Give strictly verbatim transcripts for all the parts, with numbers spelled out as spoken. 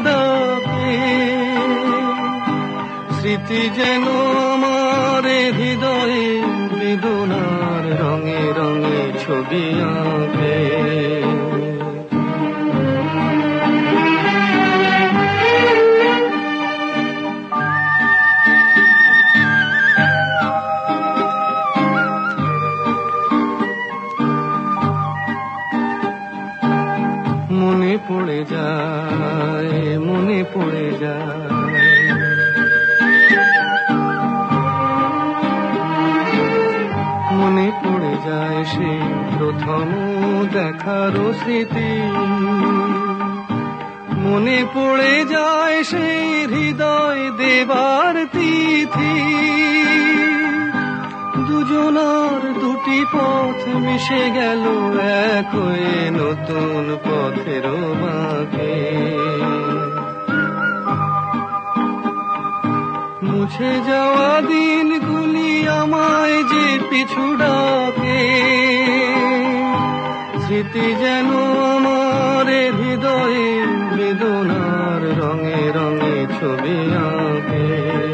ডাকে, স্মৃতি যেন আমার হৃদয়ে বেদনার রঙে রঙে ছবি আঁকে। মনে পড়ে যায়, মনে পড়ে যায়, মনে পড়ে যায় সেই প্রথম দেখার স্মৃতি, মনে পড়ে যায় সেই হৃদয় দেবার তিথি, দুজনার দুটি পথ মিশে গেল এক হয়ে নতুন পথের বাঁকে। মুছে যাওয়া দিনগুলি আমায় যে পিছু ডাকে, স্মৃতি যেন আমার হৃদয়ে বেদনার রঙে রঙে ছবি আঁকে।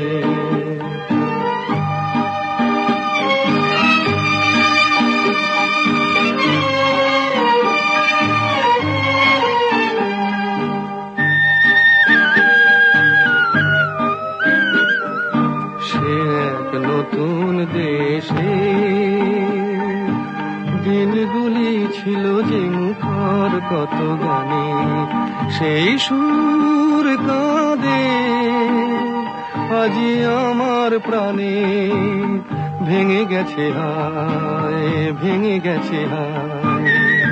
নতুন দেশে দিনগুলি ছিল যে মুখর কত গানে, সেই সুর কাঁদে আজি আমার প্রাণে, ভেঙে গেছে হায়, ভেঙে গেছে হায়।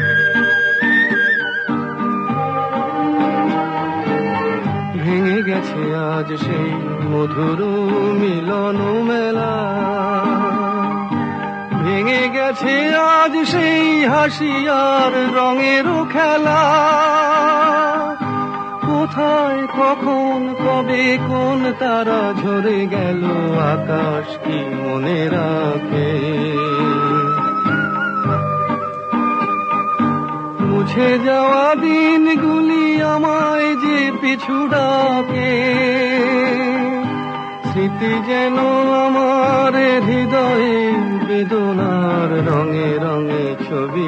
ভেঙে গেছে আজ সেই মধুর মিলন মেলা, ভেঙে গেছে আজ সেই হাসি আর রঙের খেলা। কোথায় কখন কবে কোন তারা ঝরে গেল আকাশ কি মনে রাখে। মুছে যাওয়া দিনগুলি আমায় যে পিছু ডাকে, স্মৃতি যেন আমার হৃদয়ে বেদনার রঙে রঙে ছবি